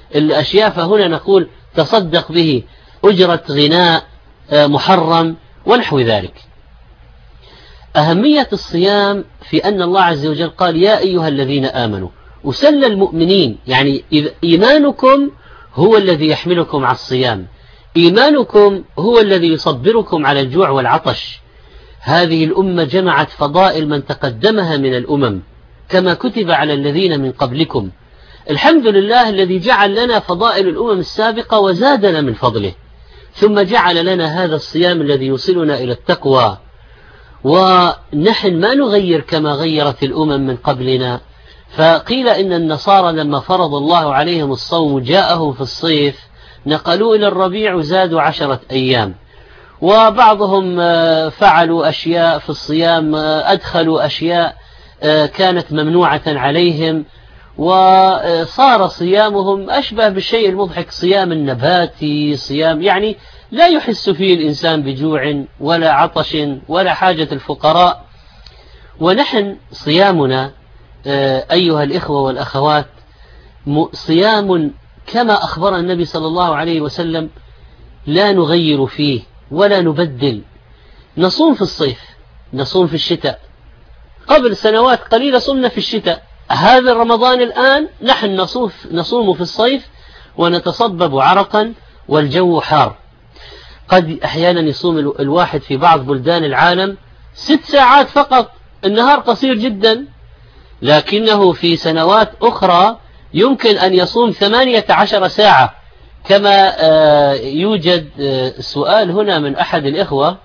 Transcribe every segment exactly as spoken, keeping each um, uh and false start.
الأشياء فهنا نقول تصدق به، أجرة غناء محرم ونحو ذلك. أهمية الصيام في أن الله عز وجل قال يا أيها الذين آمنوا، وسلى المؤمنين، يعني إيمانكم هو الذي يحملكم على الصيام، إيمانكم هو الذي يصبركم على الجوع والعطش. هذه الأمة جمعت فضائل من تقدمها من الأمم كما كتب على الذين من قبلكم. الحمد لله الذي جعل لنا فضائل الأمم السابقة وزادنا من فضله، ثم جعل لنا هذا الصيام الذي يوصلنا إلى التقوى. ونحن ما نغير كما غيرت الأمم من قبلنا. فقيل إن النصارى لما فرض الله عليهم الصوم جاءهم في الصيف نقلوا إلى الربيع وزادوا عشرة أيام. وبعضهم فعلوا أشياء في الصيام، أدخلوا أشياء كانت ممنوعة عليهم، وصار صيامهم أشبه بالشيء المضحك، صيام النباتي، صيام يعني لا يحس فيه الإنسان بجوع ولا عطش ولا حاجة الفقراء. ونحن صيامنا أيها الإخوة والأخوات صيام كما أخبر النبي صلى الله عليه وسلم، لا نغير فيه ولا نبدل. نصوم في الصيف، نصوم في الشتاء، قبل سنوات قليلة صمنا في الشتاء، هذا رمضان الآن نحن نصوم نصوم في الصيف ونتصبب عرقا والجو حار. قد أحيانا يصوم الواحد في بعض بلدان العالم ست ساعات فقط، النهار قصير جدا، لكنه في سنوات أخرى يمكن أن يصوم ثمانية عشر ساعة. كما يوجد سؤال هنا من أحد الإخوة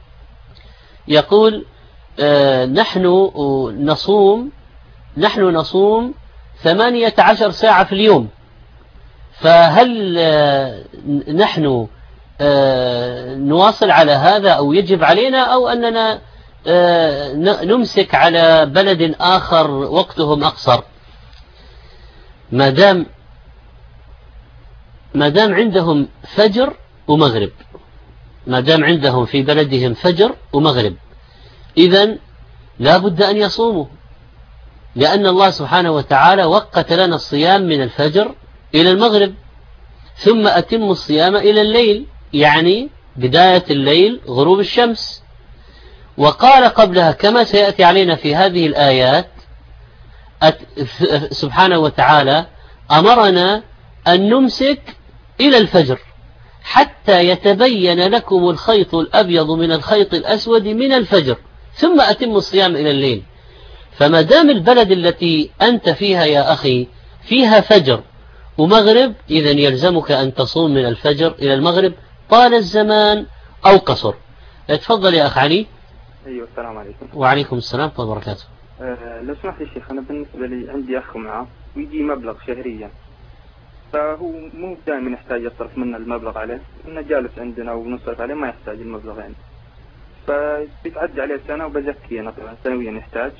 يقول نحن نصوم نحن نصوم ثمانية عشر ساعة في اليوم، فهل نحن نواصل على هذا أو يجب علينا، أو أننا نمسك على بلد آخر وقتهم أقصر؟ ما دام ما دام عندهم فجر ومغرب، ما دام عندهم في بلدهم فجر ومغرب، إذن لا بد أن يصوموا، لأن الله سبحانه وتعالى وقت لنا الصيام من الفجر إلى المغرب، ثم أتم الصيام إلى الليل، يعني بداية الليل غروب الشمس. وقال قبلها كما سيأتي علينا في هذه الآيات سبحانه وتعالى أمرنا أن نمسك إلى الفجر حتى يتبين لكم الخيط الأبيض من الخيط الأسود من الفجر، ثم أتم الصيام إلى الليل. فما دام البلد التي أنت فيها يا أخي فيها فجر ومغرب، إذن يلزمك أن تصوم من الفجر إلى المغرب طال الزمان أو قصر. تفضل يا أخ علي. أيوة، السلام عليكم. وعليكم السلام ورحمة الله وبركاته. أه لو سمحت يا شيخ، أنا بالنسبة لي عندي أخ معه ويجي مبلغ شهريا، فهو مو دائما يحتاج يصرف منا المبلغ عليه، إنه جالس عندنا ونصرف عليه ما يحتاج المبلغ يعني، فبيتعدي عليه سنة وبزكي أنا طبعا سنويا يحتاج.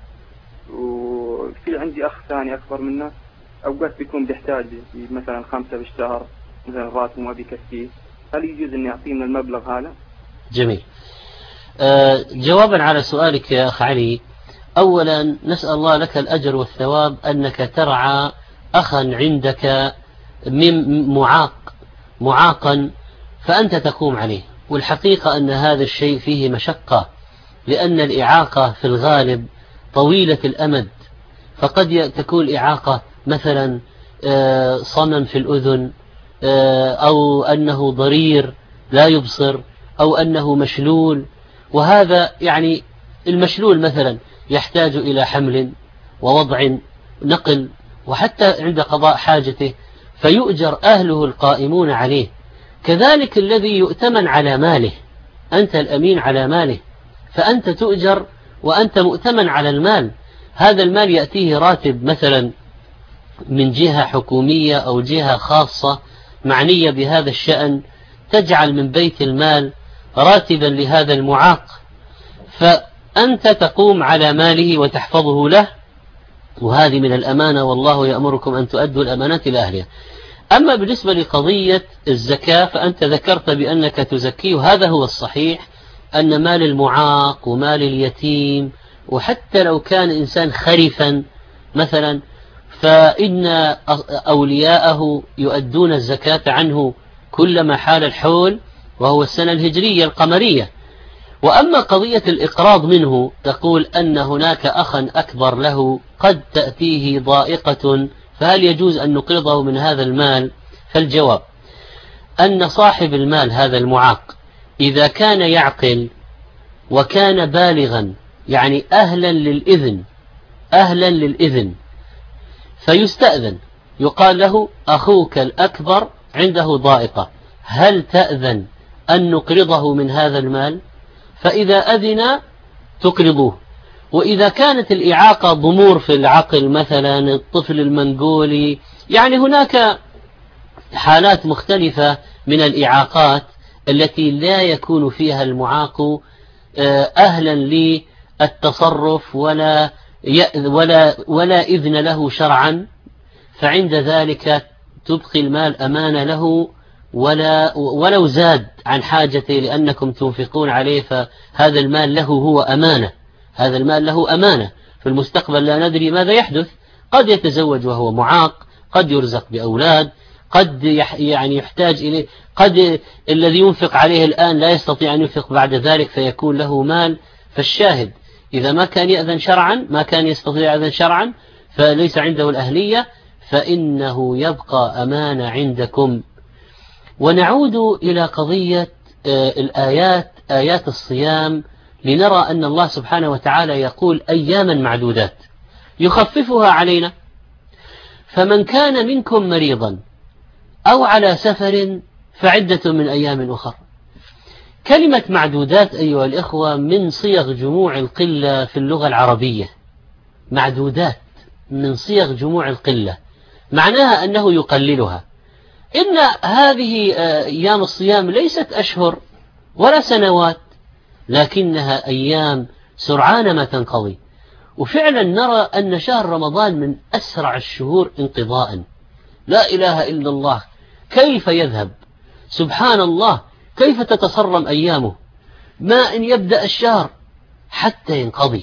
وفي عندي أخ ثاني أكبر منه أوقات بيكون بيحتاج مثلا خمسة بالشهر، مثلا راتبه ما بيكفيه، هل يجوز إني أعطيه من المبلغ هذا؟ جميل. أه جوابا على سؤالك يا أخ علي، أولا نسأل الله لك الأجر والثواب أنك ترعى أخا عندك من معاق معاقا فأنت تقوم عليه، والحقيقة أن هذا الشيء فيه مشقة، لأن الإعاقة في الغالب طويلة الأمد، فقد تكون إعاقة مثلا صمم في الأذن، أو أنه ضرير لا يبصر، أو أنه مشلول، وهذا يعني المشلول مثلا يحتاج إلى حمل ووضع نقل وحتى عند قضاء حاجته، فيؤجر أهله القائمون عليه. كذلك الذي يؤتمن على ماله، أنت الأمين على ماله، فأنت تؤجر وأنت مؤتمن على المال. هذا المال يأتيه راتب مثلا من جهة حكومية أو جهة خاصة معنية بهذا الشأن، تجعل من بيت المال راتبا لهذا المعاق، فأنت تقوم على ماله وتحفظه له، وهذه من الأمانة، والله يأمركم أن تؤدوا الأمانات إلى أهلها. أما بالنسبة لقضية الزكاة فأنت ذكرت بأنك تزكيه، هذا هو الصحيح، أن مال المعاق ومال اليتيم، وحتى لو كان إنسان خرفا مثلا، فإن أولياءه يؤدون الزكاة عنه كلما حال الحول، وهو السنة الهجرية القمرية. وأما قضية الإقراض منه، تقول أن هناك أخا أكبر له قد تأتيه ضائقة، فهل يجوز أن نقرضه من هذا المال؟ فالجواب أن صاحب المال هذا المعاق إذا كان يعقل وكان بالغا، يعني أهلا للإذن أهلا للإذن فيستأذن، يقال له أخوك الأكبر عنده ضائقة، هل تأذن أن نقرضه من هذا المال؟ فإذا أذن تقرضوه. وإذا كانت الإعاقة ضمور في العقل، مثلا الطفل المنقولي، يعني هناك حالات مختلفة من الإعاقات التي لا يكون فيها المعاق أهلا للتصرف ولا ولا ولا إذن له شرعا، فعند ذلك تبقي المال أمانة له ولا ولو زاد عن حاجته، لأنكم تنفقون عليه، فهذا المال له هو أمانة هذا المال له أمانة في المستقبل. لا ندري ماذا يحدث، قد يتزوج وهو معاق، قد يرزق بأولاد، قد يعني يحتاج إليه، قد الذي ينفق عليه الآن لا يستطيع أن ينفق بعد ذلك فيكون له مال. فالشاهد إذا ما كان يأذن شرعا، ما كان يستطيع أذن شرعا، فليس عنده الأهلية، فإنه يبقى أمانة عندكم. ونعود إلى قضية الآيات آيات الصيام، لنرى أن الله سبحانه وتعالى يقول أياما معدودات يخففها علينا، فمن كان منكم مريضا أو على سفر فعدة من أيام أخر. كلمة معدودات أيها الإخوة من صيغ جموع القلة في اللغة العربية، معدودات من صيغ جموع القلة، معناها أنه يقللها. إن هذه أيام الصيام ليست أشهر ولا سنوات، لكنها أيام سرعان ما تنقضي. وفعلا نرى أن شهر رمضان من أسرع الشهور انقضاء، لا إله إلا الله، كيف يذهب، سبحان الله، كيف تتصرم أيامه، ما إن يبدأ الشهر حتى ينقضي.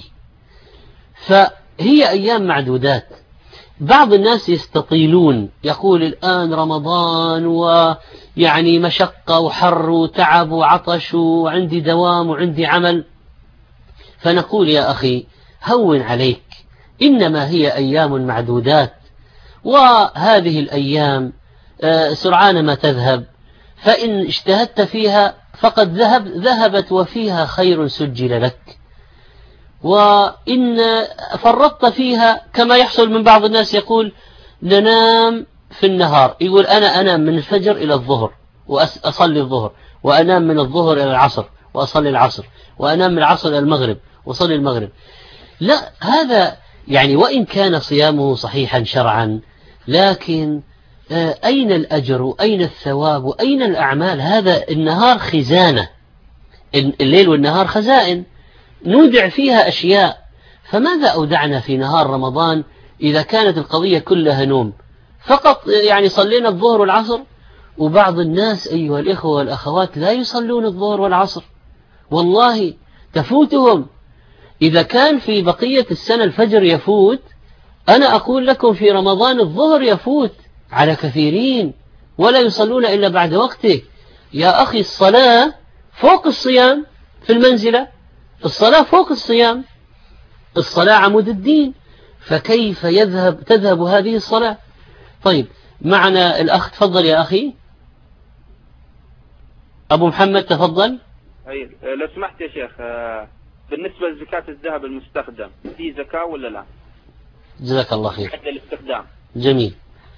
فهي أيام معدودات. بعض الناس يستطيلون، يقول الآن رمضان ويعني مشقة وحر وتعب وعطش وعندي دوام وعندي عمل، فنقول يا أخي هون عليك، إنما هي أيام معدودات، وهذه الأيام سرعان ما تذهب، فإن اجتهدت فيها فقد ذهب ذهبت وفيها خير سجل لك، وإن فرطت فيها كما يحصل من بعض الناس، يقول ننام في النهار، يقول أنا أنام من الفجر إلى الظهر وأصلي الظهر، وأنام من الظهر إلى العصر وأصلي العصر، وأنام من العصر إلى المغرب وأصلي المغرب. لا، هذا يعني وإن كان صيامه صحيحا شرعا، لكن أين الأجر وأين الثواب وأين الأعمال؟ هذا النهار خزانة، الليل والنهار خزائن نودع فيها أشياء، فماذا أودعنا في نهار رمضان إذا كانت القضية كلها نوم فقط؟ يعني صلينا الظهر والعصر، وبعض الناس أيها الإخوة والأخوات لا يصلون الظهر والعصر، والله تفوتهم. إذا كان في بقية السنة الفجر يفوت، أنا أقول لكم في رمضان الظهر يفوت على كثيرين ولا يصلون إلا بعد وقته. يا أخي الصلاة فوق الصيام في المنزلة، الصلاة فوق الصيام، الصلاة عمود الدين، فكيف يذهب تذهب هذه الصلاة؟ طيب معنا الأخ، تفضل يا أخي أبو محمد، تفضل. أي لو سمحت يا شيخ، بالنسبة لزكاة الذهب المستخدم في زكاة ولا لا؟ جزاك الله خير. معدل الاستخدام. جميل.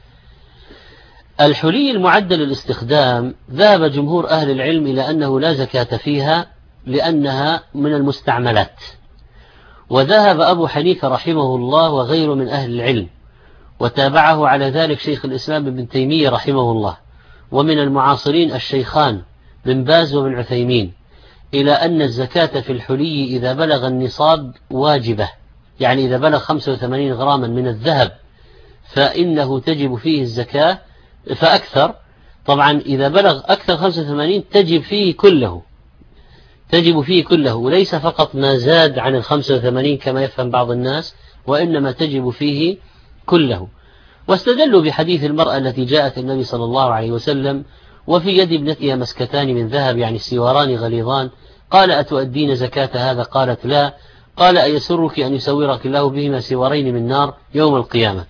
الحلي المعدل الاستخدام ذهب جمهور أهل العلم إلى أنه لا زكاة فيها لأنها من المستعملات، وذهب أبو حنيفة رحمه الله وغيره من أهل العلم، وتابعه على ذلك شيخ الإسلام ابن تيمية رحمه الله، ومن المعاصرين الشيخان بن باز وبن عثيمين، إلى أن الزكاة في الحلي إذا بلغ النصاب واجبة، يعني إذا بلغ خمسة وثمانين غراما من الذهب فإنه تجب فيه الزكاة، فأكثر طبعا إذا بلغ أكثر خمسة وثمانين تجب فيه كله تجب فيه كله وليس فقط ما زاد عن الخمسة وثمانين كما يفهم بعض الناس، وإنما تجب فيه كله. واستدلوا بحديث المرأة التي جاءت النبي صلى الله عليه وسلم وفي يد ابنتها مسكتان من ذهب يعني سواران غليظان، قال أتؤدين زكاة هذا؟ قالت لا. قال أيسرك أن يسورك الله بهما سوارين من نار يوم القيامة؟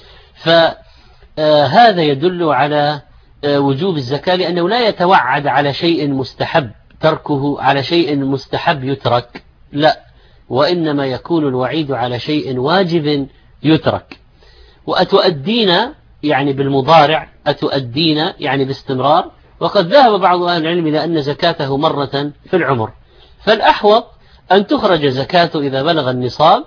فهذا يدل على وجوب الزكاة، لأنه لا يتوعد على شيء مستحب تركه، على شيء مستحب يترك، لا، وإنما يكون الوعيد على شيء واجب يترك. وأتؤدين يعني بالمضارع، أتؤدين يعني باستمرار، وقد ذهب بعض أهل العلم إلى أن زكاته مرة في العمر، فالأحوط أن تخرج زكاته إذا بلغ النصاب.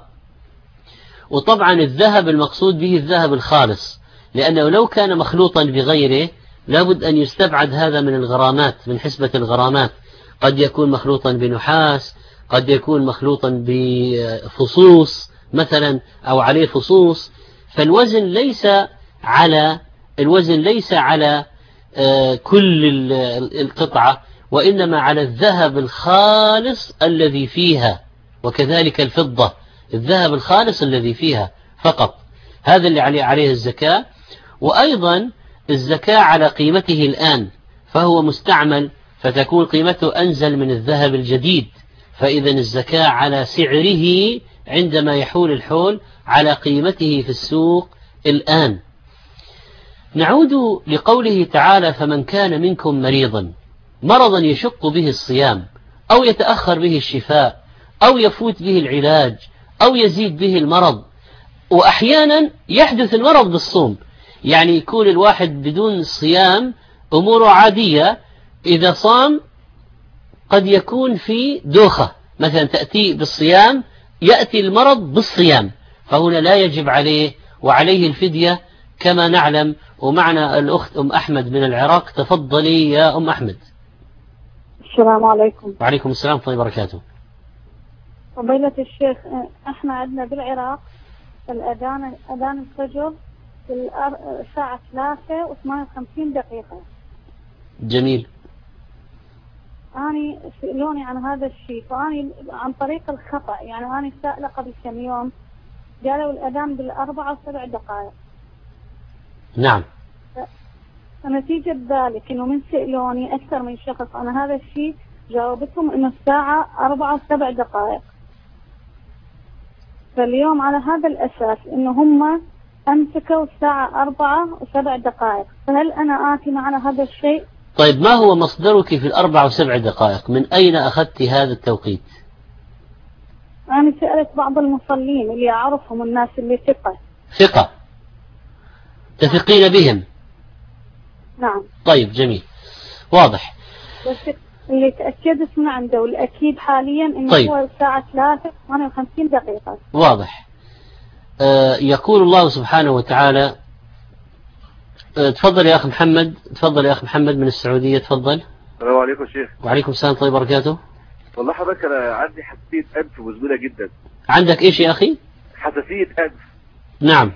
وطبعا الذهب المقصود به الذهب الخالص، لأنه لو كان مخلوطا بغيره لابد أن يستبعد هذا من الغرامات، من حسبة الغرامات، قد يكون مخلوطا بنحاس، قد يكون مخلوطا بفصوص مثلا أو عليه فصوص، فالوزن ليس على الوزن ليس على كل القطعة، وإنما على الذهب الخالص الذي فيها، وكذلك الفضة الذهب الخالص الذي فيها فقط، هذا اللي عليه عليه الزكاة. وأيضا الزكاة على قيمته الآن، فهو مستعمل فتكون قيمته أنزل من الذهب الجديد، فإذا الزكاة على سعره عندما يحول الحول على قيمته في السوق الآن. نعود لقوله تعالى فمن كان منكم مريضا، مرضا يشق به الصيام أو يتأخر به الشفاء أو يفوت به العلاج أو يزيد به المرض، وأحيانا يحدث المرض بالصوم، يعني يكون الواحد بدون صيام أموره عادية، إذا صام قد يكون في دوخة مثلا تأتي بالصيام، يأتي المرض بالصيام، فهنا لا يجب عليه وعليه الفدية كما نعلم. ومعنا الأخت أم أحمد من العراق، تفضلي يا أم أحمد. السلام عليكم. وعليكم السلام ورحمة الله وبركاته. فضيلة الشيخ، احنا عندنا بالعراق الأذان أذان الفجر في الساعة ثلاثة وثمانية وخمسين دقيقة. جميل. أنا سألوني عن هذا الشيء، فأنا عن طريق الخطأ، يعني أنا سائلة قبل كم يوم قالوا الأذان بالأربعة وسبع دقائق. نعم. فنتيجة ذلك إنه من سألوني أكثر من شخص عن هذا الشيء، جاوبتهم إنه الساعة أربعة وسبع دقائق. فاليوم على هذا الأساس إنه هم أمسكوا الساعة أربعة وسبع دقائق، فهل أنا آتي معنا هذا الشيء؟ طيب ما هو مصدرك في الأربع وسبع دقائق؟ من أين أخذت هذا التوقيت؟ أنا سألت بعض المصلين اللي أعرفهم، الناس اللي ثقة. ثقة تثقين بهم؟ نعم. طيب جميل، واضح. بس اللي تأكدت من عنده والأكيد حاليا إنه طيب. هو الساعة ثلاثة وثمانية وخمسين دقيقة. واضح. آه يقول الله سبحانه وتعالى. آه تفضل يا أخ محمد، تفضل يا أخ محمد من السعودية، تفضل. السلام عليكم شيخ. وعليكم السلام ورحمة الله وبركاته. والله حضرتك أنا عندي حساسية أنف مزمنة جدا. عندك إيش يا أخي؟ حساسية أنف. نعم.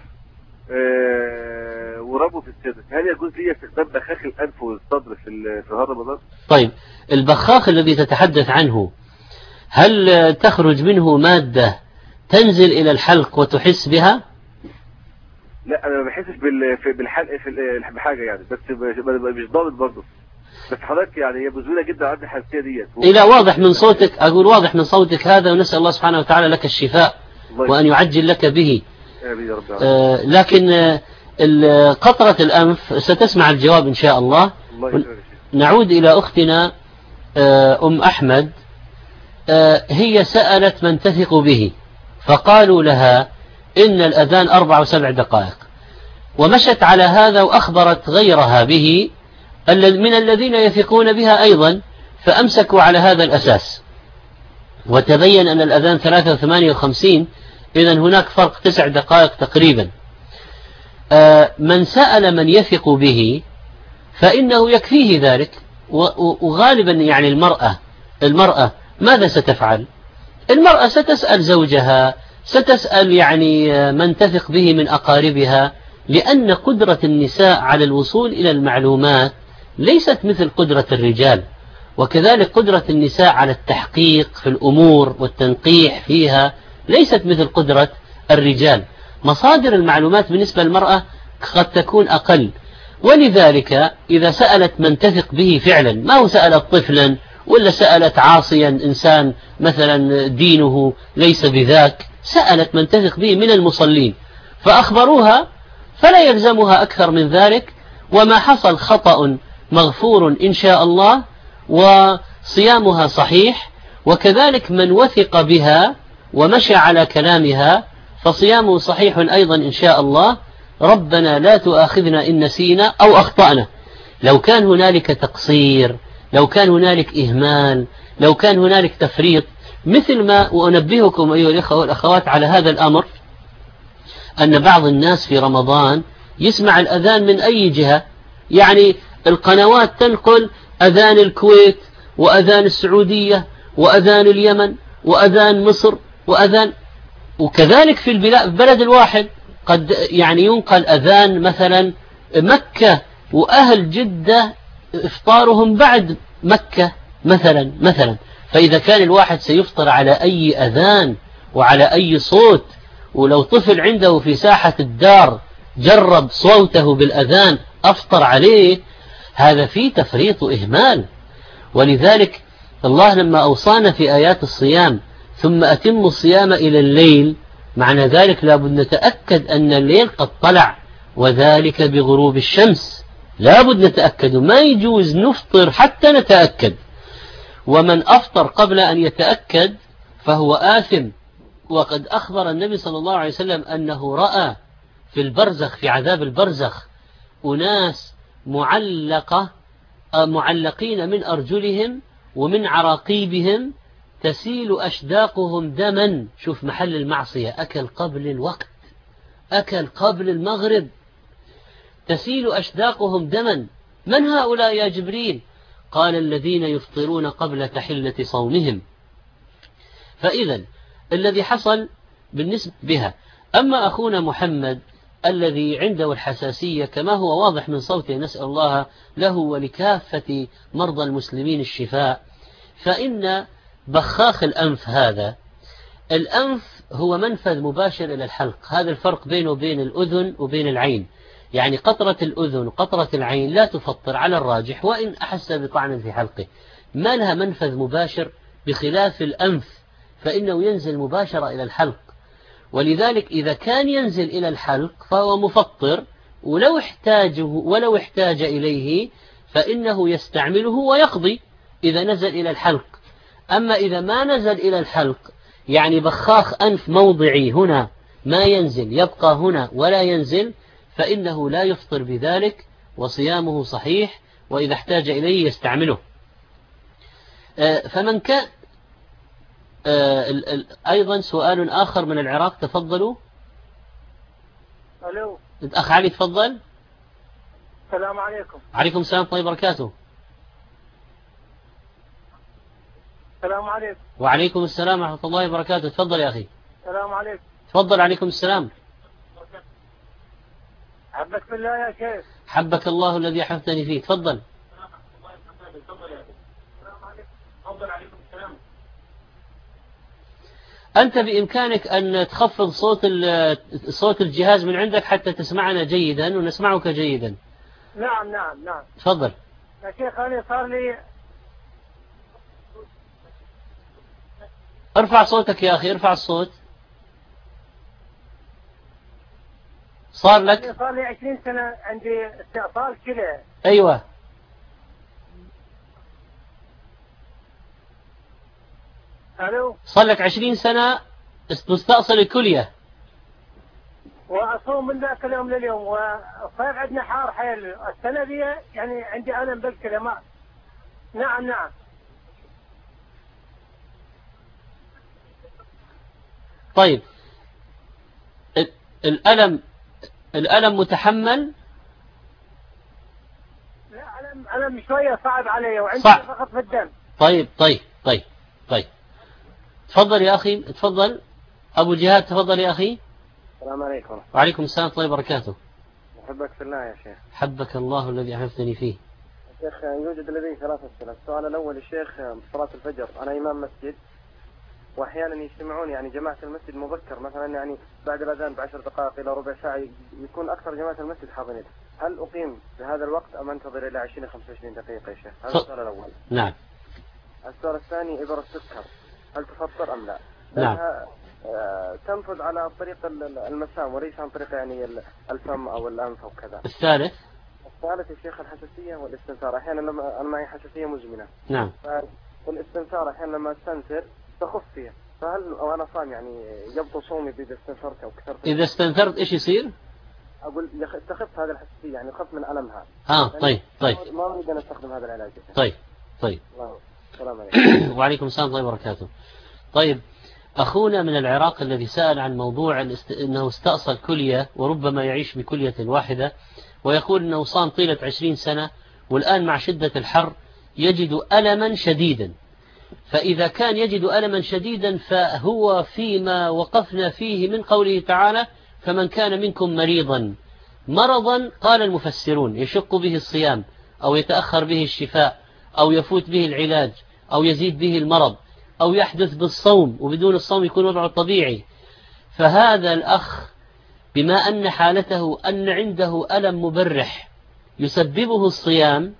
آه وربو في الصدر، هل يجوز لي استخدام بخاخ الأنف والصدر في في هذا رمضان؟ طيب البخاخ الذي تتحدث عنه، هل تخرج منه مادة تنزل إلى الحلق وتحس بها؟ لا أنا ما بحسش بالحلق في بحاجة يعني، بس مش ضابط برضه. بس حضرتك يعني هي مزمنة جدا عندي الحساسية ديت. إلى واضح من صوتك، أقول واضح من صوتك هذا، ونسأل الله سبحانه وتعالى لك الشفاء وأن يعجل لك به. آمين يا رب. آه لكن آه قطرة الأنف ستسمع الجواب إن شاء الله. الله نعود إلى أختنا آه أم أحمد. آه هي سألت من تثق به، فقالوا لها إن الأذان أربع وسبع دقائق، ومشت على هذا وأخبرت غيرها به من الذين يثقون بها أيضا، فأمسكوا على هذا الأساس، وتبين أن الأذان ثلاثة وثمانية وخمسين، إذن هناك فرق تسع دقائق تقريبا. آه من سأل من يثق به فإنه يكفيه ذلك. وغالبا يعني المرأة المرأة ماذا ستفعل؟ المرأة ستسأل زوجها، ستسأل يعني من تثق به من أقاربها، لأن قدرة النساء على الوصول إلى المعلومات ليست مثل قدرة الرجال، وكذلك قدرة النساء على التحقيق في الأمور والتنقيح فيها ليست مثل قدرة الرجال. مصادر المعلومات بالنسبة للمرأة قد تكون أقل. ولذلك إذا سألت من تثق به فعلا، ما هو سألت طفلا ولا سألت عاصيا إنسان مثلا دينه ليس بذاك، سألت من تثق به من المصلين فأخبروها، فلا يلزمها أكثر من ذلك، وما حصل خطأ مغفور إن شاء الله، وصيامها صحيح. وكذلك من وثق بها ومشى على كلامها فصيامه صحيح أيضا إن شاء الله. ربنا لا تؤاخذنا إن نسينا أو أخطأنا. لو كان هنالك تقصير، لو كان هنالك إهمال، لو كان هنالك تفريط، مثل ما وأنبهكم أيها الأخوة والأخوات على هذا الأمر، أن بعض الناس في رمضان يسمع الأذان من أي جهة، يعني القنوات تنقل أذان الكويت وأذان السعودية وأذان اليمن وأذان مصر وأذان، وكذلك في البلد الواحد قد يعني ينقل أذان مثلا مكة وأهل جدة إفطارهم بعد مكة مثلا مثلا فإذا كان الواحد سيفطر على أي أذان وعلى أي صوت، ولو طفل عنده في ساحة الدار جرب صوته بالأذان أفطر عليه، هذا فيه تفريط وإهمال. ولذلك الله لما أوصانا في آيات الصيام ثم أتم الصيام إلى الليل، معنى ذلك لابد نتأكد أن الليل قد طلع، وذلك بغروب الشمس، لابد نتأكد، ما يجوز نفطر حتى نتأكد. ومن أفطر قبل أن يتأكد فهو آثم. وقد أخبر النبي صلى الله عليه وسلم أنه رأى في البرزخ، في عذاب البرزخ، أناس معلقة معلقين من أرجلهم ومن عراقيبهم تسيل أشداقهم دما. شوف محل المعصية، أكل قبل الوقت، أكل قبل المغرب، تسيل أشداقهم دما. من هؤلاء يا جبريل؟ قال الذين يفطرون قبل تحلة صومهم. فإذا الذي حصل بالنسبة بها. أما أخونا محمد الذي عنده الحساسية كما هو واضح من صوته، نسأل الله له ولكافة مرضى المسلمين الشفاء، فإن بخاخ الأنف هذا، الأنف هو منفذ مباشر إلى الحلق، هذا الفرق بينه وبين الأذن وبين العين، يعني قطرة الأذن وقطرة العين لا تفطر على الراجح وإن أحس بطعن في حلقه، ما لها منفذ مباشر، بخلاف الأنف فإنه ينزل مباشرة إلى الحلق. ولذلك إذا كان ينزل إلى الحلق فهو مفطر، ولو احتاجه ولو احتاج إليه فإنه يستعمله ويقضي إذا نزل إلى الحلق. أما إذا ما نزل إلى الحلق، يعني بخاخ أنف موضعي هنا ما ينزل، يبقى هنا ولا ينزل، فإنه لا يفطر بذلك وصيامه صحيح، وإذا احتاج إليه يستعمله. فمن كان أيضا سؤال آخر من العراق، تفضلوا. ألو الأخ علي تفضل. السلام عليكم. عليكم السلام ورحمة الله وبركاته. السلام عليكم. وعليكم السلام ورحمة الله وبركاته. تفضل يا أخي. السلام عليكم. تفضل. عليكم السلام. حبك بالله يا شيخ. حبك الله الذي أحببتني فيه. تفضل. أنت بإمكانك أن تخفض صوت صوت الجهاز من عندك حتى تسمعنا جيدا ونسمعك جيدا. نعم نعم نعم. تفضل. يا شيخ أنا صار لي. ارفع صوتك يا أخي، ارفع الصوت. صار لك صار لي عشرين سنة عندي استئصال كلى. أيوة. ألو. صار لك عشرين سنة مستأصل الكلية. وأصوم من ذاك اليوم لليوم، وصار عندنا حار حيل السنة دي، يعني عندي ألم بالكلى. ما نعم نعم. طيب الألم الألم متحمل؟ لا ألم ألم شوية صعب علي، وعندي ضغط في الدم. طيب طيب طيب طيب تفضل يا أخي، تفضل أبو جهاد. تفضل يا أخي. السلام عليكم. وعليكم السلام ورحمة الله وبركاته. أحبك في الله يا شيخ. حبك الله الذي أحببتني فيه. شيخ يوجد لدي ثلاث أسئلة. السؤال الأول الشيخ، صلاة الفجر أنا إمام مسجد وأحيانا يجتمعون يعني جماعة المسجد مبكر مثلا يعني بعد الأذان بعشر دقائق إلى ربع ساعة يكون أكثر جماعة المسجد حاضرين. هل أقيم بهذا الوقت أم أنتظر إلى عشرين خمسة وعشرين دقيقة يا شيخ؟ هذا ف... السؤال الأول. نعم. السؤال الثاني إبر السكر هل تفطر أم لا؟ نعم. تنفذ على طريق المسام وليس عن طريق يعني الفم أو الأنف أو كذا. الثالث الثالث يا شيخ الحساسية والاستنثار. أحيانا لما أنا معي حساسية مزمنة. نعم. فالاستنثار أحيانا لما استنثر تخف فيها، فهل وأنا صام يعني يبطل صومي إذا استنثرت أو كثرت؟ إذا استنثرت إيش يصير؟ أقول تخف هذا الحساسية يعني خف من ألمها. آه طيب طيب. ما أريد أن أستخدم هذا العلاج. طيب طيب. السلام عليكم. وعليكم السلام ورحمة الله وبركاته. طيب أخونا من العراق الذي سأل عن موضوع الاست... أنه استأصل كلية وربما يعيش بكلية واحدة، ويقول أنه صام طيلة عشرين سنة والآن مع شدة الحر يجد ألما شديدا. فإذا كان يجد ألما شديدا فهو فيما وقفنا فيه من قوله تعالى فمن كان منكم مريضا. مرضا قال المفسرون يشق به الصيام أو يتأخر به الشفاء أو يفوت به العلاج أو يزيد به المرض أو يحدث بالصوم وبدون الصوم يكون وضعه طبيعي. فهذا الأخ بما أن حالته أن عنده ألم مبرح يسببه الصيام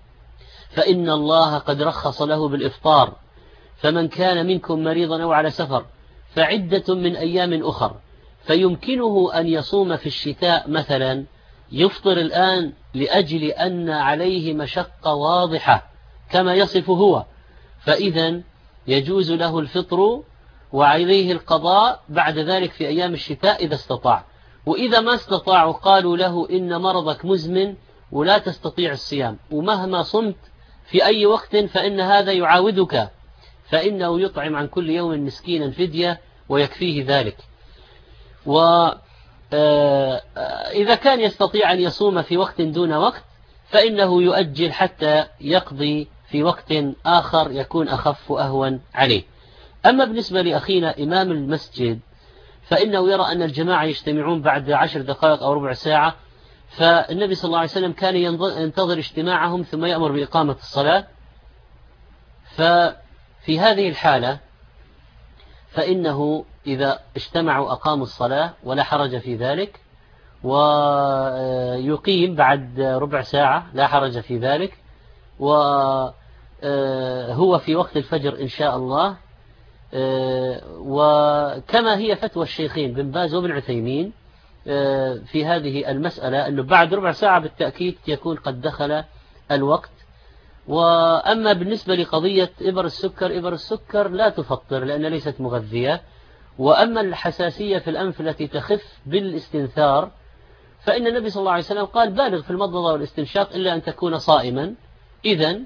فإن الله قد رخص له بالإفطار. فمن كان منكم مريضا أو على سفر فعدة من أيام أخر. فيمكنه أن يصوم في الشتاء مثلا، يفطر الآن لأجل أن عليه مشقة واضحة كما يصف هو، فإذا يجوز له الفطر وعليه القضاء بعد ذلك في أيام الشتاء إذا استطاع. وإذا ما استطاعوا قالوا له إن مرضك مزمن ولا تستطيع الصيام، ومهما صمت في أي وقت فإن هذا يعاودك، فإنه يطعم عن كل يوم مسكينا فدية ويكفيه ذلك. وإذا كان يستطيع أن يصوم في وقت دون وقت فإنه يؤجل حتى يقضي في وقت آخر يكون أخف وأهون عليه. أما بالنسبة لأخينا إمام المسجد فإنه يرى أن الجماعة يجتمعون بعد عشر دقائق أو ربع ساعة، فالنبي صلى الله عليه وسلم كان ينتظر اجتماعهم ثم يأمر بإقامة الصلاة. ففي هذه الحالة فإنه إذا اجتمعوا أقاموا الصلاة ولا حرج في ذلك، ويقيم بعد ربع ساعة لا حرج في ذلك، وهو في وقت الفجر إن شاء الله. وكما هي فتوى الشيخين بن باز وابن عثيمين في هذه المسألة أنه بعد ربع ساعة بالتأكيد يكون قد دخل الوقت. وأما بالنسبة لقضية إبر السكر، إبر السكر لا تفطر لأن ليست مغذية. وأما الحساسية في الأنف التي تخف بالاستنثار فإن النبي صلى الله عليه وسلم قال بالغ في المضمضة والاستنشاق إلا أن تكون صائما. إذن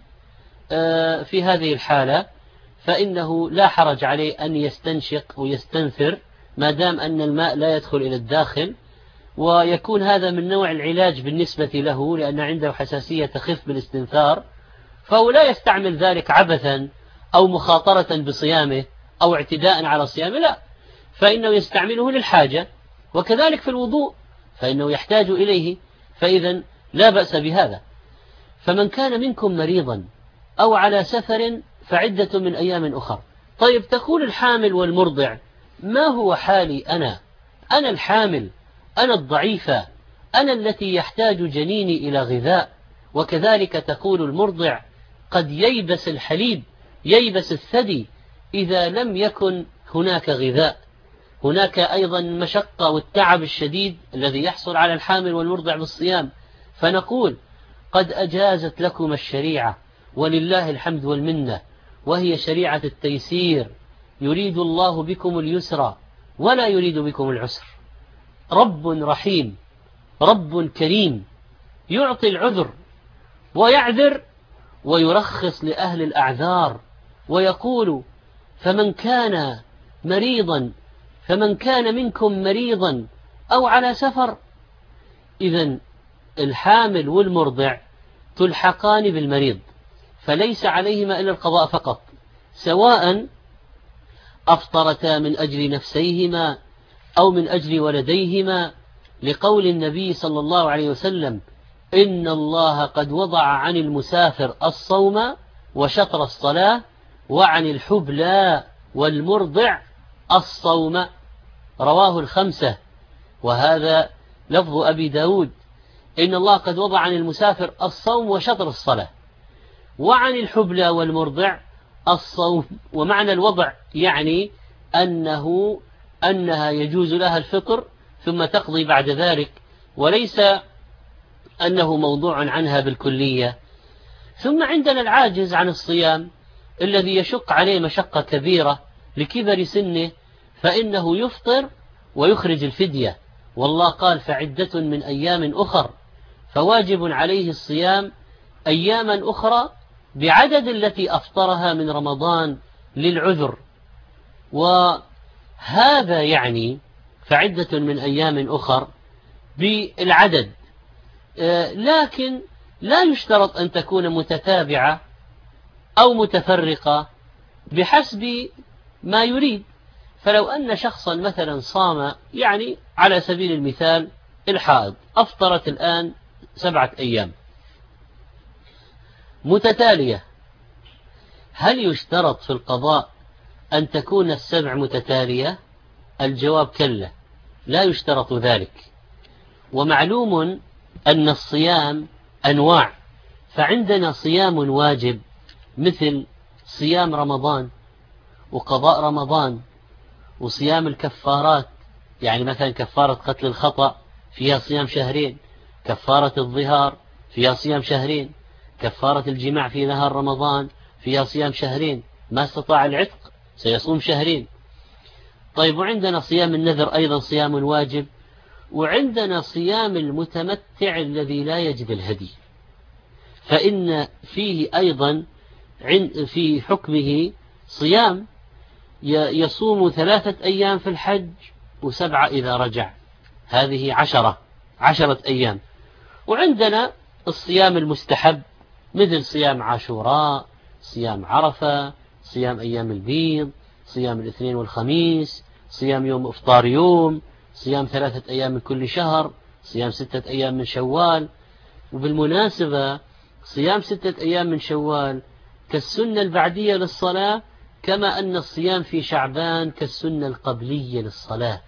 في هذه الحالة فإنه لا حرج عليه أن يستنشق ويستنثر ما دام أن الماء لا يدخل إلى الداخل، ويكون هذا من نوع العلاج بالنسبة له لأن عنده حساسية تخف بالاستنثار، فهو لا يستعمل ذلك عبثا أو مخاطرة بصيامه أو اعتداء على صيامه، لا، فإنه يستعمله للحاجة. وكذلك في الوضوء فإنه يحتاج إليه، فإذا لا بأس بهذا. فمن كان منكم مريضا أو على سفر فعدة من أيام أخر. طيب تقول الحامل والمرضع ما هو حالي أنا؟ أنا الحامل، أنا الضعيفة، أنا التي يحتاج جنيني إلى غذاء. وكذلك تقول المرضع قد ييبس الحليب، ييبس الثدي إذا لم يكن هناك غذاء. هناك أيضا مشقة والتعب الشديد الذي يحصل على الحامل والمرضع بالصيام. فنقول قد أجازت لكم الشريعة ولله الحمد والمنة، وهي شريعة التيسير، يريد الله بكم اليسر ولا يريد بكم العسر. رب رحيم، رب كريم، يعطي العذر ويعذر ويرخص لأهل الأعذار، ويقول فمن كان مريضا فمن كان منكم مريضا أو على سفر. إذن الحامل والمرضع تلحقان بالمريض، فليس عليهما إلا القضاء فقط، سواء أفطرتا من أجل نفسيهما أو من أجل ولديهما، لقول النبي صلى الله عليه وسلم إن الله قد وضع عن المسافر الصوم وشطر الصلاة وعن الحبلى والمرضع الصوم، رواه الخمسة، وهذا لفظ أبي داود. إن الله قد وضع عن المسافر الصوم وشطر الصلاة، وعن الحبلى والمرضع الصوم. ومعنى الوضع يعني أنه أنها يجوز لها الفطر ثم تقضي بعد ذلك، وليس أنه موضوع عنها بالكلية. ثم عندنا العاجز عن الصيام الذي يشق عليه مشقة كبيرة لكبر سنه، فإنه يفطر ويخرج الفدية، والله قال فعدة من أيام أخر، فواجب عليه الصيام أياما أخرى بعدد التي أفطرها من رمضان للعذر. وهذا يعني فعدة من أيام أخر بالعدد، لكن لا يشترط أن تكون متتابعة أو متفرقة بحسب ما يريد. فلو أن شخصا مثلا صام، يعني على سبيل المثال الحائض أفطرت الآن سبعة أيام متتالية، هل يشترط في القضاء أن تكون السبع متتالية؟ الجواب كلا، لا يشترط ذلك. ومعلوم أن الصيام أنواع، فعندنا صيام واجب مثل صيام رمضان وقضاء رمضان، وصيام الكفارات، يعني مثلا كفارة قتل الخطأ فيها صيام شهرين، كفارة الظهار فيها صيام شهرين، كفارة الجماع في نهار رمضان فيها صيام شهرين، ما استطاع العتق سيصوم شهرين. طيب، وعندنا صيام النذر أيضا صيام واجب، وعندنا صيام المتمتع الذي لا يجد الهدي، فإن فيه أيضا في حكمه صيام يصوم ثلاثة أيام في الحج وسبعة إذا رجع، هذه عشرة عشرة أيام. وعندنا الصيام المستحب مثل صيام عاشوراء، صيام عرفة، صيام أيام البيض، صيام الاثنين والخميس، صيام يوم إفطار يوم، صيام ثلاثة أيام من كل شهر، صيام ستة أيام من شوال. وبالمناسبة صيام ستة أيام من شوال كالسنة البعدية للصلاة، كما أن الصيام في شعبان كالسنة القبلية للصلاة،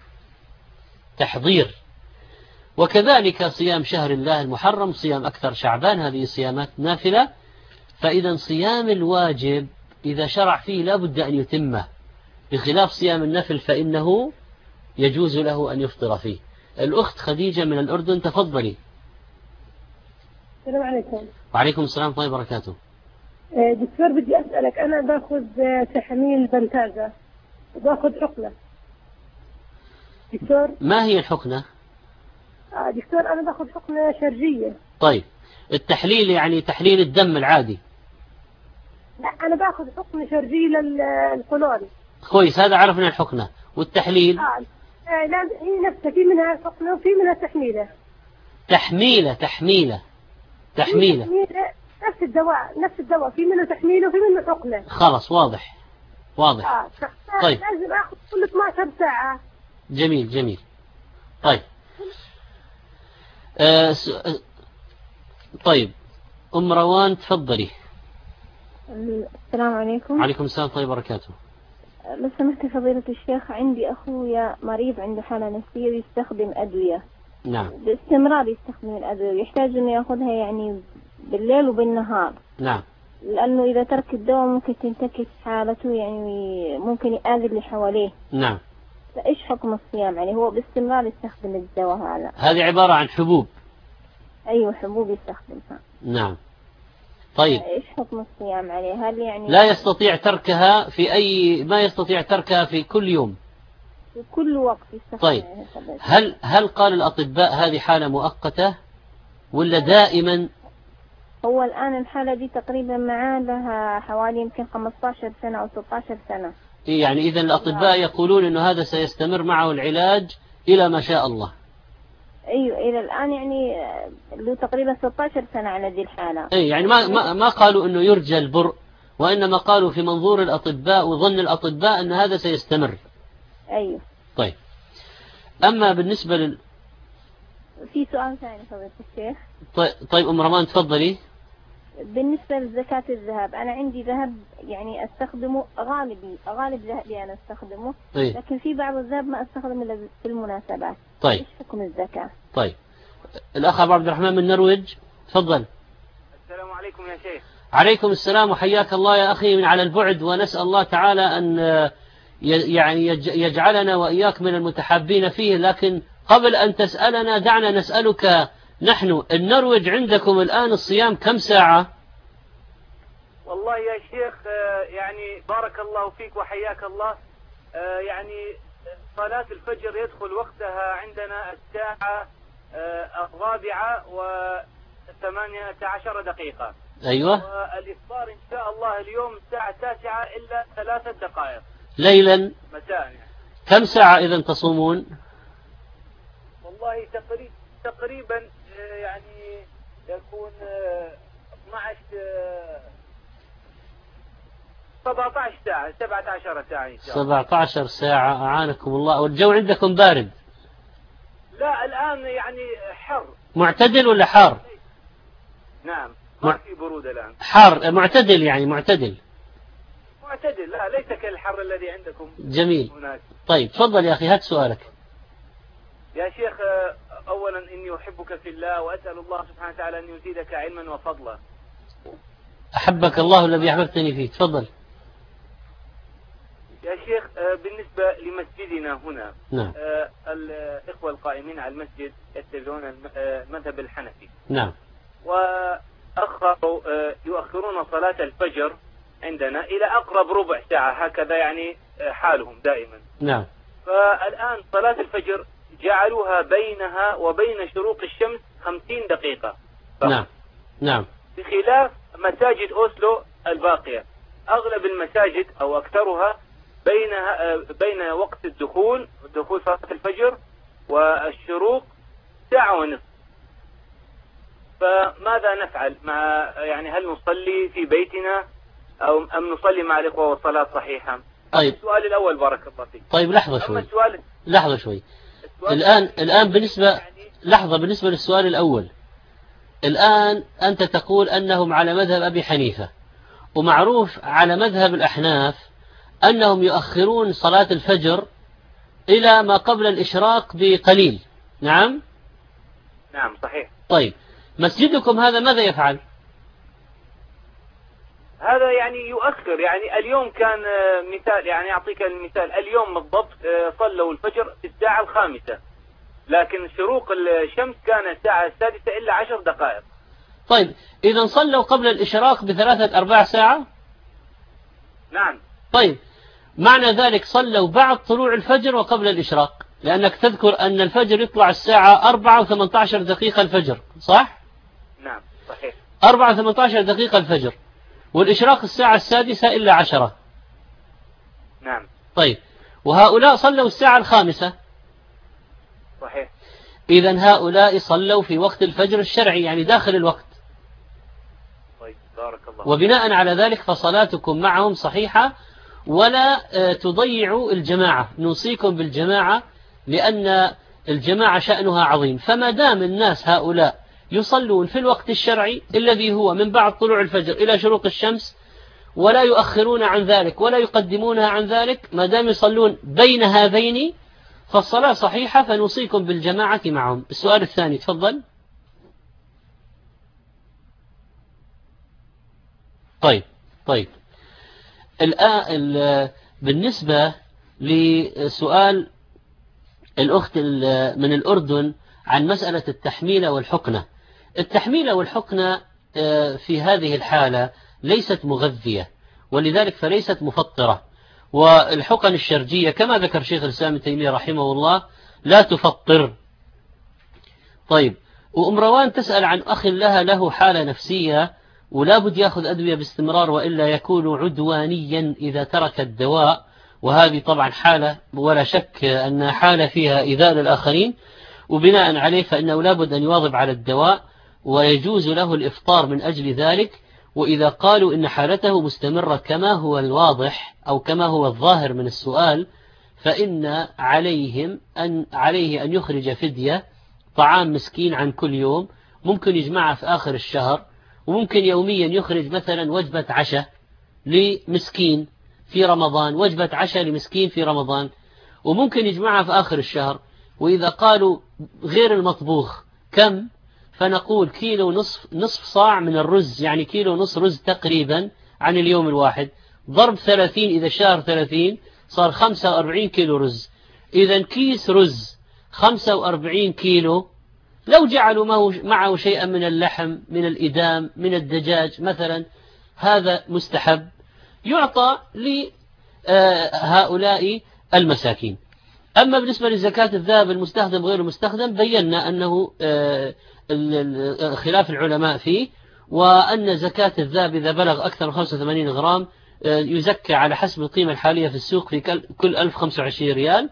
تحضير. وكذلك صيام شهر الله المحرم، صيام أكثر شعبان، هذه صيامات نافلة. فإذا صيام الواجب إذا شرع فيه لا بد أن يتمه، بخلاف صيام النفل فإنه يجوز له أن يفطر فيه. الأخت خديجة من الأردن، تفضلي. السلام عليكم. وعليكم السلام ورحمة الله وبركاته. دكتور، بدي أسألك، أنا باخذ تحميل بنتازا وباخذ حقنة. دكتور، ما هي الحقنة؟ آه دكتور، أنا باخذ حقنة شرجية. طيب، التحليل يعني تحليل الدم العادي؟ لا، أنا باخذ حقنة شرجية للقولون. كويس، هذا عرفنا الحقنة. والتحليل؟ آه. آه لا، هي نفسها، في منها حقنة وفي منها تحميلة. تحميلة تحميلة تحميلة نفس الدواء نفس الدواء في منه تحميله وفي منه حقنة. خلاص، واضح واضح. آه. طيب، لازم أخذ كل اثنتي عشرة ساعة. جميل جميل. طيب آه س... طيب أم روان تفضلي. السلام عليكم. وعليكم السلام ورحمة الله وبركاته. لو سمحت فضيلة الشيخ، عندي أخويا مريض عنده حالة نفسية ويستخدم أدوية. نعم. باستمرار يستخدم الأدوية، يحتاج إنه يأخذها يعني بالليل وبالنهار. نعم. لأنه إذا ترك الدواء ممكن تنتكس حالته، يعني ممكن يآذي اللي حواليه. نعم. فإيش حكم الصيام؟ يعني هو باستمرار يستخدم الدواء هذا. هذه عبارة عن حبوب. أيوة، حبوب يستخدمها. نعم. طيب، إيش حكم الصيام عليه؟ هل يعني لا يستطيع تركها في أي ما يستطيع تركها في كل يوم؟ في كل وقت يستخدمها. طيب، هل هل قال الأطباء هذه حالة مؤقتة ولا دائما؟ هو الآن الحالة دي تقريبا معاه لها حوالي يمكن خمسة عشر سنة أو ستة عشر سنة. يعني إذا الأطباء يقولون إنه هذا سيستمر معه العلاج إلى ما شاء الله. أيوة، إلى الآن يعني له تقريبا ستة عشر سنة على ذي الحالة. أي يعني ما ما ما قالوا إنه يرجى البرء، وإنما قالوا في منظور الأطباء وظن الأطباء أن هذا سيستمر. أيوة. طيب، أما بالنسبة لل في سؤال ثاني فضيلة الشيخ. طيب, طيب أم رمان تفضلي. بالنسبة لزكاة الذهب، أنا عندي ذهب يعني أستخدمه غالبي غالب ذهبي أنا أستخدمه، طيب. لكن في بعض الذهب ما أستخدمه إلا في المناسبات. طيب. إيش حكم الزكاة؟ طيب الأخ أبو عبد الرحمن من النرويج، تفضل. السلام عليكم يا شيخ. عليكم السلام وحياك الله يا أخي من على البعد، ونسأل الله تعالى أن يعني يجعلنا وإياك من المتحابين فيه. لكن قبل أن تسألنا دعنا نسألك، نحن النرويج عندكم الآن الصيام كم ساعة؟ والله يا شيخ يعني بارك الله فيك وحياك الله، يعني صلاة الفجر يدخل وقتها عندنا الساعة الرابعة وثمانية عشر دقيقة. أيوة. والإفطار إن شاء الله اليوم الساعة التاسعة إلا ثلاثة دقائق ليلا. مساء يعني. كم ساعة إذا تصومون؟ والله تقريبا تقريبا يعني يكون اثني عشر سبعة عشر ساعة سبعة عشر ساعة إن شاء الله. سبعة عشر ساعة أعانكم الله. والجو عندكم بارد؟ لا الآن يعني حر. معتدل ولا حار؟ نعم ما في برودة الآن. حار معتدل يعني معتدل. معتدل لا ليس كالحر الذي عندكم. جميل هناك. طيب تفضل يا أخي هات سؤالك. يا شيخ أولا إني أحبك في الله وأسأل الله سبحانه وتعالى أن يزيدك علما وفضلا. أحبك الله الذي أحببتني فيه. تفضل يا شيخ. بالنسبة لمسجدنا هنا، نعم. الإخوة القائمين على المسجد يتبعون المذهب الحنفي. نعم. وأخروا يؤخرون صلاة الفجر عندنا إلى أقرب ربع ساعة هكذا يعني حالهم دائما. نعم. فالآن صلاة الفجر جعلوها بينها وبين شروق الشمس خمسين دقيقة. نعم. نعم. بخلاف مساجد أوسلو الباقية، أغلب المساجد أو أكثرها بينها بين وقت الدخول دخول صلاة الفجر والشروق ساعة ونصف. فماذا نفعل مع يعني هل نصلي في بيتنا أو أم نصلي مع الإخوة والصلاة صحيحة؟ طيب. السؤال الأول بارك الله فيك. طيب لحظة شوي. السؤال لحظة شوي. الآن الآن بالنسبة يعني لحظة بالنسبة للسؤال الأول، الآن أنت تقول أنهم على مذهب أبي حنيفة، ومعروف على مذهب الأحناف أنهم يؤخرون صلاة الفجر إلى ما قبل الإشراق بقليل. نعم. نعم صحيح. طيب مسجدكم هذا ماذا يفعل؟ هذا يعني يؤخر، يعني اليوم كان مثال، يعني أعطيك المثال، اليوم بالضبط صلوا الفجر في الساعة الخامسة، لكن شروق الشمس كان الساعة السادسة إلا عشر دقائق. طيب إذا صلوا قبل الإشراق بثلاثة أرباع ساعة؟ نعم. طيب معنى ذلك صلوا بعد طلوع الفجر وقبل الإشراق، لأنك تذكر أن الفجر يطلع الساعة أربعة وثمانية عشر دقيقة الفجر، صح؟ نعم صحيح. أربعة وثمانية عشر دقيقة الفجر، والإشراق الساعة السادسة إلا عشرة. نعم. طيب وهؤلاء صلوا الساعة الخامسة. صحيح. إذن هؤلاء صلوا في وقت الفجر الشرعي يعني داخل الوقت. طيب بارك الله. وبناء على ذلك فصلاتكم معهم صحيحة، ولا تضيعوا الجماعة، نوصيكم بالجماعة لأن الجماعة شأنها عظيم. فما دام الناس هؤلاء يصلون في الوقت الشرعي الذي هو من بعد طلوع الفجر إلى شروق الشمس، ولا يؤخرون عن ذلك ولا يقدمونها عن ذلك، ما دام يصلون بين هذين فالصلاة صحيحة، فنوصيكم بالجماعة معهم. السؤال الثاني تفضل. طيب طيب الآن بالنسبة لسؤال الأخت من الأردن عن مسألة التحميلة والحقنة، التحميلة والحقنة في هذه الحالة ليست مغذية، ولذلك فليست مفطرة، والحقن الشرجية كما ذكر شيخ الإسلام ابن تيمية رحمه الله لا تفطر. طيب وأم روان تسأل عن أخ لها له حالة نفسية ولا بد يأخذ أدوية باستمرار وإلا يكون عدوانيا إذا ترك الدواء، وهذه طبعا حالة ولا شك أن حالة فيها إيذاء للآخرين، وبناء عليه فإنه لا بد أن يواظب على الدواء ويجوز له الإفطار من أجل ذلك. وإذا قالوا إن حالته مستمرة كما هو الواضح أو كما هو الظاهر من السؤال، فإن عليهم أن عليه أن يخرج فدية طعام مسكين عن كل يوم، ممكن يجمعها في آخر الشهر وممكن يوميا يخرج مثلا وجبة عشاء لمسكين في رمضان، وجبة عشاء لمسكين في رمضان، وممكن يجمعها في آخر الشهر. وإذا قالوا غير المطبوخ كم، فنقول كيلو نصف نصف صاع من الرز، يعني كيلو نصف رز تقريبا عن اليوم الواحد، ضرب ثلاثين إذا شهر ثلاثين صار خمسة وأربعين كيلو رز. إذا كيس رز خمسة وأربعين كيلو، لو جعلوا معه شيئا من اللحم من الإدام من الدجاج مثلا، هذا مستحب يعطى لهؤلاء المساكين. أما بالنسبة لزكاة الذهب المستخدم غير المستخدم، بينا أنه خلاف العلماء فيه، وأن زكاة الذهب إذا بلغ أكثر من خمسة وثمانين غرام يزكى على حسب القيمة الحالية في السوق في كل ألف وخمسة وعشرين ريال.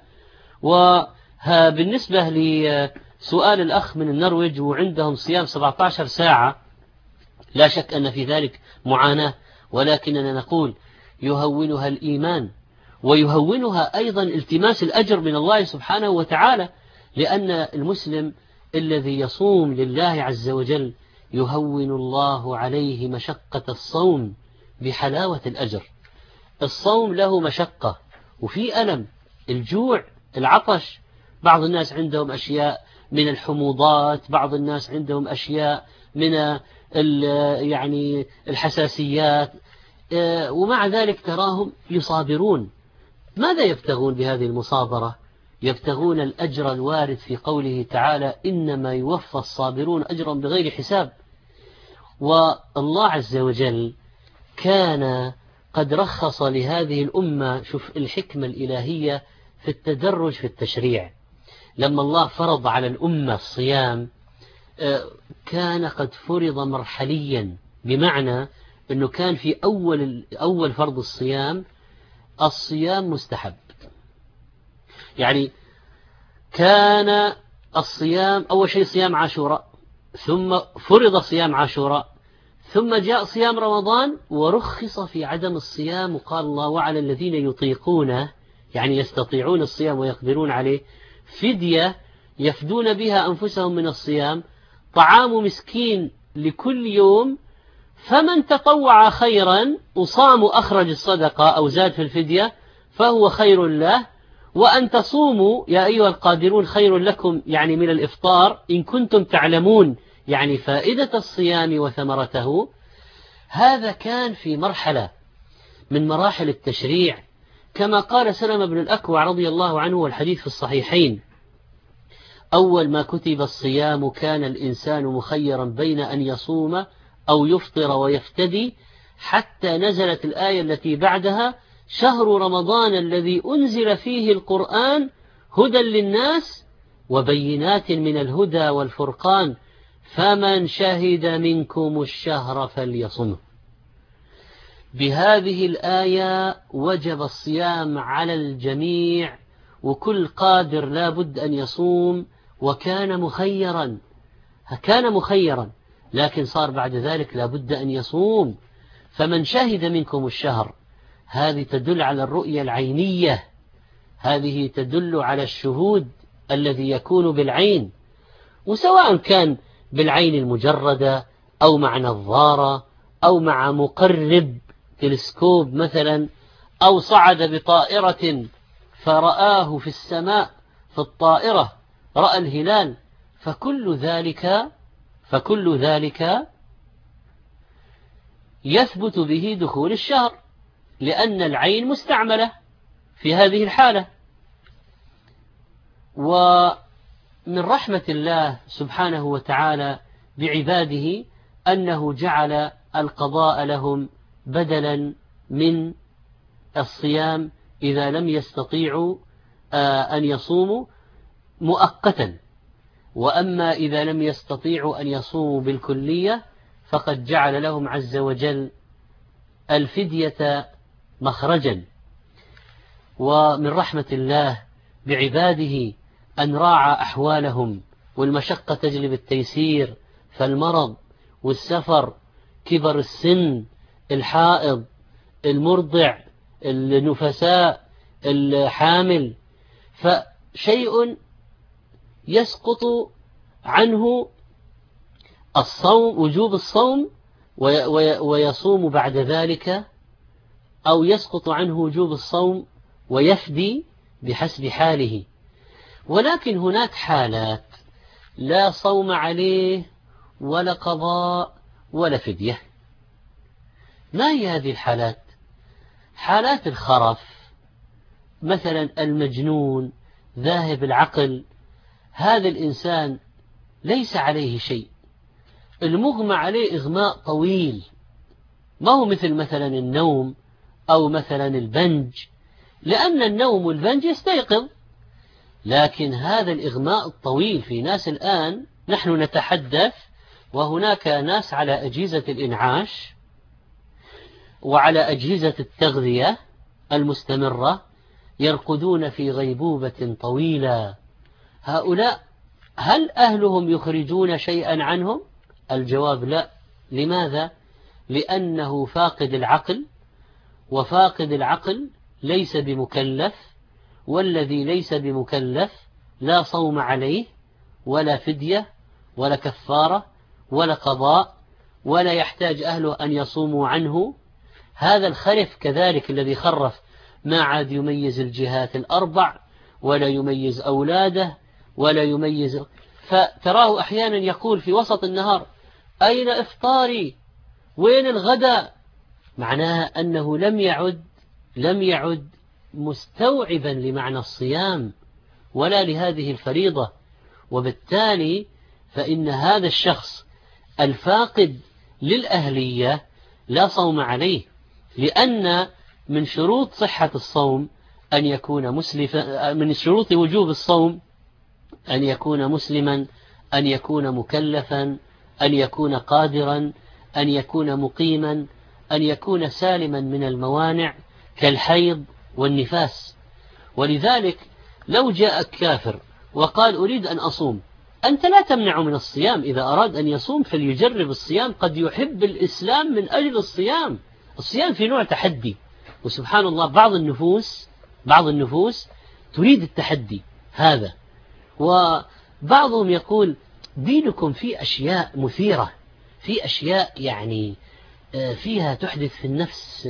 وبالنسبة لسؤال الأخ من النرويج وعندهم صيام سبعة عشر ساعة، لا شك أن في ذلك معاناة، ولكننا نقول يهونها الإيمان، ويهونها أيضا التماس الأجر من الله سبحانه وتعالى، لأن المسلم الذي يصوم لله عز وجل يهون الله عليه مشقة الصوم بحلاوة الأجر. الصوم له مشقة وفي ألم، الجوع، العطش، بعض الناس عندهم أشياء من الحموضات، بعض الناس عندهم أشياء من يعني الحساسيات، ومع ذلك تراهم يصابرون. ماذا يبتغون بهذه المصابرة؟ يبتغون الأجر الوارد في قوله تعالى إنما يوفى الصابرون أجرا بغير حساب. والله عز وجل كان قد رخص لهذه الأمة، شوف الحكمة الإلهية في التدرج في التشريع. لما الله فرض على الأمة الصيام كان قد فرض مرحليا، بمعنى أنه كان في أول أول فرض الصيام الصيام مستحب، يعني كان الصيام أول شيء صيام عاشوراء، ثم فرض صيام عاشوراء، ثم جاء صيام رمضان ورخص في عدم الصيام، وقال الله وعلى الذين يطيقونه، يعني يستطيعون الصيام ويقدرون عليه، فدية يفدون بها أنفسهم من الصيام، طعام مسكين لكل يوم، فمن تطوع خيرا وصام أخرج الصدقة أو زاد في الفدية فهو خير له، وأن تصوموا يا أيها القادرون خير لكم، يعني من الإفطار إن كنتم تعلمون، يعني فائدة الصيام وثمرته. هذا كان في مرحلة من مراحل التشريع، كما قال سلمة بن الأكوع رضي الله عنه والحديث في الصحيحين: أول ما كتب الصيام كان الإنسان مخيرا بين أن يصوم أو يفطر ويفتدي، حتى نزلت الآية التي بعدها: شهر رمضان الذي أنزل فيه القرآن هدى للناس وبينات من الهدى والفرقان فمن شهد منكم الشهر فليصمه. بهذه الآية وجب الصيام على الجميع، وكل قادر لا بد أن يصوم، وكان مخيرا كان مخيرا لكن صار بعد ذلك لا بد أن يصوم. فمن شهد منكم الشهر، هذه تدل على الرؤية العينية، هذه تدل على الشهود الذي يكون بالعين، وسواء كان بالعين المجردة أو مع نظارة أو مع مقرب تلسكوب مثلا، أو صعد بطائرة فرآه في السماء في الطائرة رأى الهلال، فكل ذلك فكل ذلك يثبت به دخول الشهر، لأن العين مستعملة في هذه الحالة. ومن رحمة الله سبحانه وتعالى بعباده أنه جعل القضاء لهم بدلا من الصيام إذا لم يستطيعوا أن يصوموا مؤقتا، وأما إذا لم يستطيعوا أن يصوموا بالكلية فقد جعل لهم عز وجل الفدية مخرجا. ومن رحمة الله بعباده أن راعى أحوالهم، والمشقة تجلب التيسير، فالمرض والسفر، كبر السن، الحائض، المرضع، النفساء، الحامل، فشيء يسقط عنه الصوم، وجوب الصوم ويصوم بعد ذلك، أو يسقط عنه وجوب الصوم ويفدي بحسب حاله. ولكن هناك حالات لا صوم عليه ولا قضاء ولا فدية. ما هي هذه الحالات؟ حالات الخرف مثلا، المجنون ذاهب العقل، هذا الإنسان ليس عليه شيء. المغمى عليه إغماء طويل، ما هو مثل مثلا النوم أو مثلا البنج، لأن النوم والبنج يستيقظ، لكن هذا الإغماء الطويل في ناس الآن نحن نتحدث وهناك ناس على أجهزة الإنعاش وعلى أجهزة التغذية المستمرة يرقدون في غيبوبة طويلة. هؤلاء هل أهلهم يخرجون شيئا عنهم؟ الجواب لا. لماذا؟ لأنه فاقد العقل، وفاقد العقل ليس بمكلف، والذي ليس بمكلف لا صوم عليه ولا فدية ولا كفارة ولا قضاء، ولا يحتاج أهله أن يصوموا عنه. هذا الخرف كذلك الذي خرف ما عاد يميز الجهات الأربع، ولا يميز أولاده، ولا يميز، فتراه أحيانا يقول في وسط النهار: أين إفطاري؟ وين الغداء؟ معناها أنه لم يعد لم يعد مستوعبا لمعنى الصيام ولا لهذه الفريضة. وبالتالي فإن هذا الشخص الفاقد للأهلية لا صوم عليه، لأن من شروط صحة الصوم أن يكون مسلما، من شروط وجوب الصوم أن يكون مسلما، أن يكون مكلفا، أن يكون قادرا، أن يكون مقيما، أن يكون سالما من الموانع كالحيض والنفاس. ولذلك لو جاء كافر وقال: أريد أن أصوم، أنت لا تمنع من الصيام. إذا أراد أن يصوم فليجرب الصيام، قد يحب الإسلام من أجل الصيام. الصيام في نوع تحدي، وسبحان الله بعض النفوس بعض النفوس تريد التحدي هذا. وبعضهم يقول: دينكم في أشياء مثيرة، في أشياء يعني فيها تحدث في النفس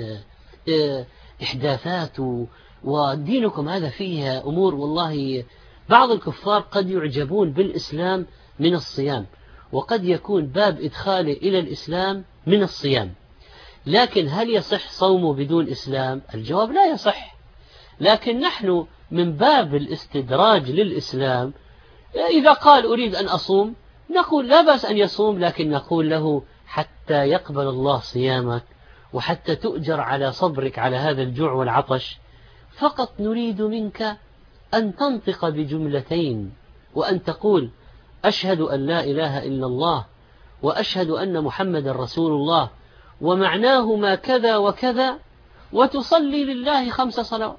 إحداثات، ودينكم هذا فيها أمور. والله بعض الكفار قد يعجبون بالإسلام من الصيام، وقد يكون باب إدخاله إلى الإسلام من الصيام. لكن هل يصح صومه بدون إسلام؟ الجواب لا يصح. لكن نحن من باب الاستدراج للإسلام، إذا قال: أريد أن أصوم، نقول لا بأس أن يصوم، لكن نقول له: حتى يقبل الله صيامك، وحتى تؤجر على صبرك على هذا الجوع والعطش، فقط نريد منك أن تنطق بجملتين، وأن تقول: أشهد أن لا إله إلا الله، وأشهد أن محمد رسول الله، ومعناهما كذا وكذا، وتصلي لله خمس صلوات.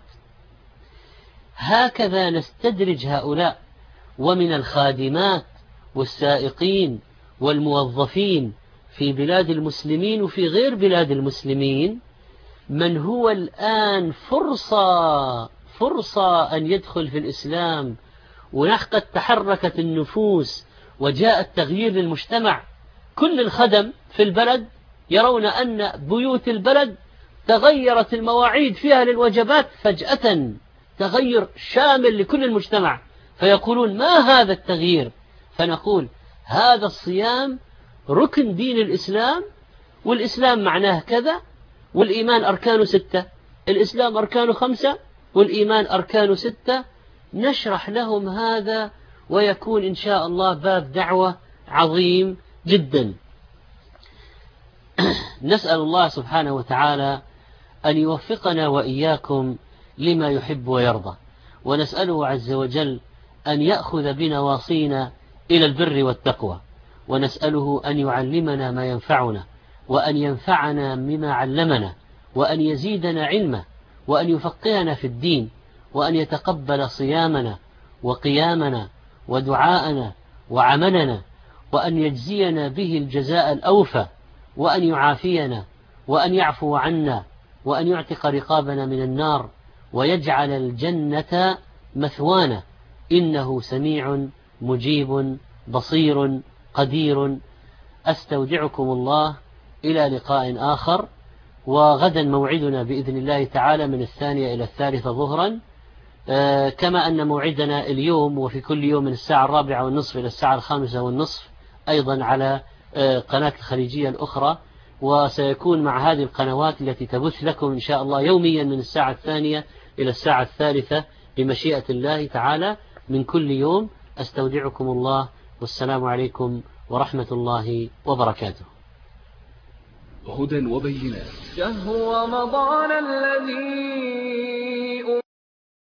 هكذا نستدرج هؤلاء. ومن الخادمات والسائقين والموظفين في بلاد المسلمين وفي غير بلاد المسلمين من هو الآن فرصة فرصة أن يدخل في الإسلام، ولقد تحركت النفوس وجاء التغيير للمجتمع. كل الخدم في البلد يرون أن بيوت البلد تغيرت المواعيد فيها للوجبات فجأة، تغير شامل لكل المجتمع، فيقولون: ما هذا التغيير؟ فنقول: هذا الصيام ركن دين الإسلام، والإسلام معناه كذا، والإيمان أركانه ستة، الإسلام أركانه خمسة، والإيمان أركانه ستة. نشرح لهم هذا، ويكون إن شاء الله باب دعوة عظيم جدا. نسأل الله سبحانه وتعالى أن يوفقنا وإياكم لما يحب ويرضى، ونسأله عز وجل أن يأخذ بنواصينا إلى البر والتقوى، ونسأله أن يعلمنا ما ينفعنا، وأن ينفعنا بما علمنا، وأن يزيدنا علما، وأن يفقهنا في الدين، وأن يتقبل صيامنا وقيامنا ودعاءنا وعملنا، وأن يجزينا به الجزاء الأوفى، وأن يعافينا، وأن يعفو عنا، وأن يعتق رقابنا من النار، ويجعل الجنة مثوانا، إنه سميع مجيب بصير قدير. أستودعكم الله إلى لقاء آخر. وغدا موعدنا بإذن الله تعالى من الثانية إلى الثالثة ظهرا، آه كما أن موعدنا اليوم وفي كل يوم من الساعة الرابعة والنصف إلى الساعة الخامسة والنصف أيضا على آه قناة الخليجية الأخرى. وسيكون مع هذه القنوات التي تبث لكم إن شاء الله يوميا من الساعة الثانية إلى الساعة الثالثة بمشيئة الله تعالى من كل يوم. أستودعكم الله، والسلام عليكم ورحمة الله وبركاته. هدى وبينات. شهر رمضان الذي